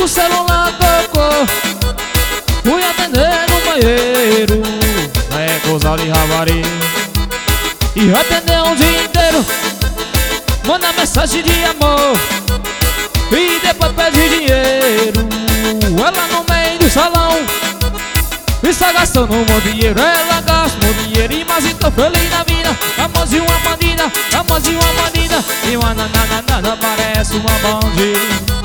O celular tocou, fui atender no banheiro. É coisa de rapariga. E atendeu um dia inteiro, manda mensagem de amor e depois pede dinheiro. Ela no meio do salão está gastando um bom dinheiro. Ela gasta um bom dinheiro e mas tô feliz na vida. Amor de uma bandida, amor de uma bandida. E uma nada parece uma bandida.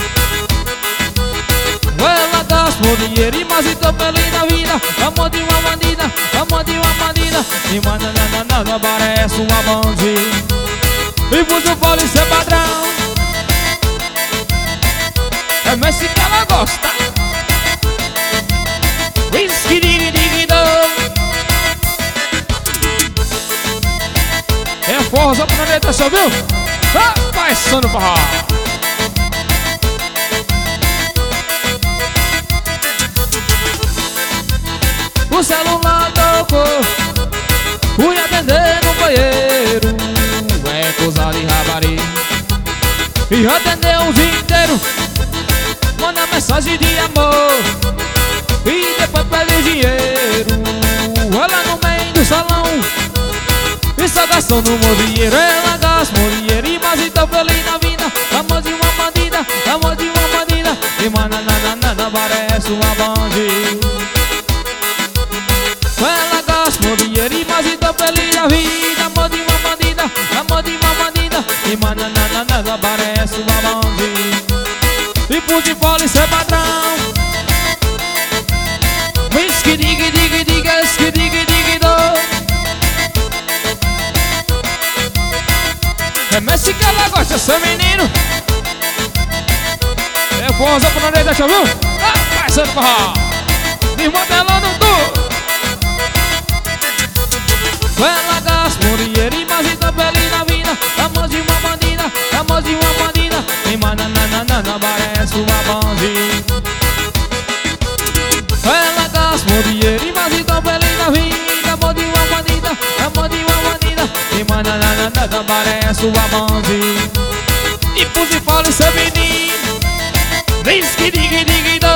Ela gasta um bom dinheiro e mas tô feliz na vida. Amor de uma bandida, amor de uma bandida. E uma nada parece uma bandida. E você pode ser padrão. É Messi que ela gosta. Whisky dig dig do. É forrozão pra direita, só viu? Vai só no forró. O celular tocou, fui atender no banheiro. É coisa de rapariga. E atendeu um dia inteiro, manda mensagem de amor e depois pede dinheiro. Ela no meio do salão está gastando um bom dinheiro. Ela gasta um bom dinheiro e mas então feliz na vida. Amor de uma bandida, amor de uma bandida. E mana nada parece uma bandida. Ela gasta um bom dinheiro e mas então feliz na vida. Amor de uma bandida, amor de uma bandida. E mana nada parece uma bandida. E por de fora isso é padrão. Whisky dig dig dig, whisky dig dig do. É Messi que ela gosta, seu menino. É força pro nariz, deixa eu ver. Vai sendo forró, desmantelando tudo. Ela gasta um dinheiro e mas tá feliz na vida. Amor de uma bandida, amor de uma bandida. E nada parece uma bandida. Ela gasta um dinheiro e mas tá feliz na vida. Amor de uma bandida, amor de uma bandida. E nada parece uma bandida. E pus e fala seu menino. Diz que dig dig do.